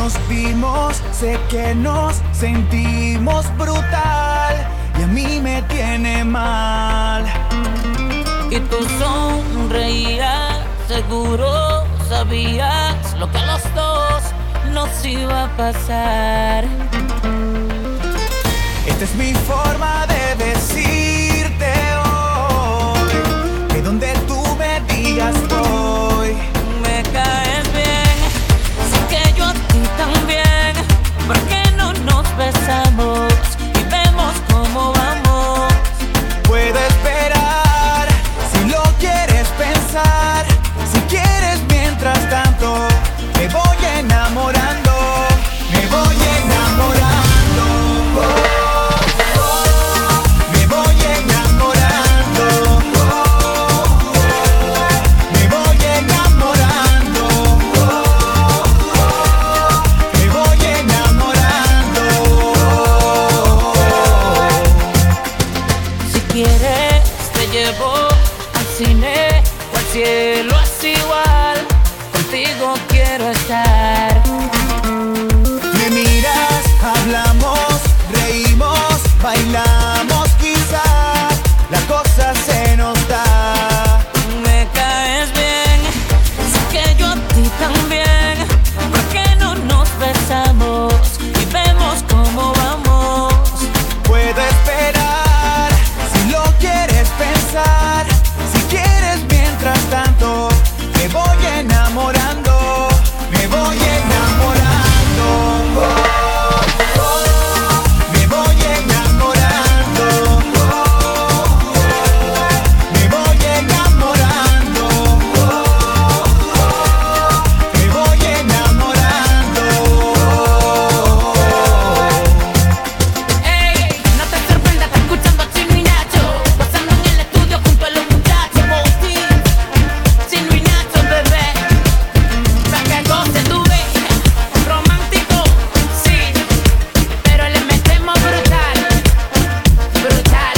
nos vimos, sé que nos sentimos brutal y a mí me tiene mal. Y tú sonreías, seguro sabías lo que a los dos nos iba a pasar. Esta es mi forma de decirte hoy, que donde tú me digas voy. Me caes bien, sé que yo a ti también. ¿Por qué no nos besamos y vemos cómo vamos? Puedo esperar, si lo quieres pensar. Si quieres, mientras tanto, me voy enamorando. Me voy enamorando. Me voy enamorando. Me voy enamorando. Me voy enamorando. Si quieres te llevo al cine o al cielo, es igual. Contigo quiero estar. Me miras, hablamos, reímos, bailamos, quizás la cosa se nos da. Me caes bien, sé que yo a ti también. ¿Por qué no nos besamos y vemos cómo vamos? Puedo esperar, si lo quieres pensar. Si quieres, mientras tanto, me voy enamorando. Me voy enamorando. Me voy enamorando. Me voy enamorando. Me voy enamorando. Ey, no te sorprendas, estás escuchando a Chino y Nacho, pasando en el estudio junto a los muchachos. Chino y Nacho, bebé, pa' que goce tu vida. Romántico, sí, pero le metemos brutal, brutal,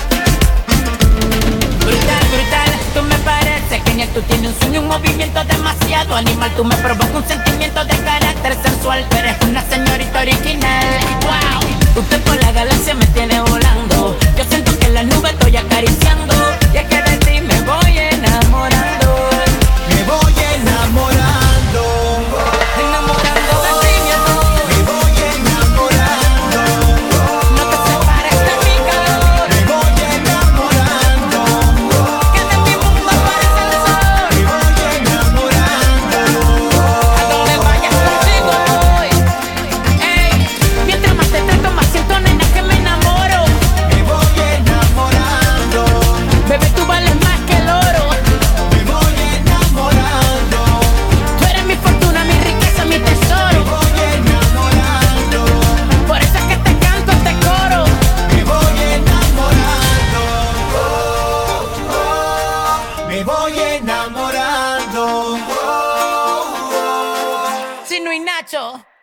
brutal, brutal. Tú me pareces genial, tú tienes un swing y un movimiento demasiado animal. Tú me provocas un sentimiento de carácter sensual. Tú eres una señorita original. Wow, usted por la galaxia me tiene volando. Yo siento que en la nube estoy acariciando. Y es que de ti me voy enamorando. Me voy enamorando. Enamorando de ti, mi amor. Me voy enamorando. No te separes de mi calor. Me voy enamorando. Que de mi mundo aparece el sol. Me voy enamorando. A donde vayas contigo voy. Ey, mientras más te trato, más siento, nena, que me enamoro. Me voy enamorando. Bebé, tú vales más que el oro. Me voy enamorando. Tú eres mi fortuna, mi riqueza, mi Me tesoro. voy enamorando. Por eso es que te canto este coro. Me voy enamorando. Me voy enamorando. Chino y Nacho.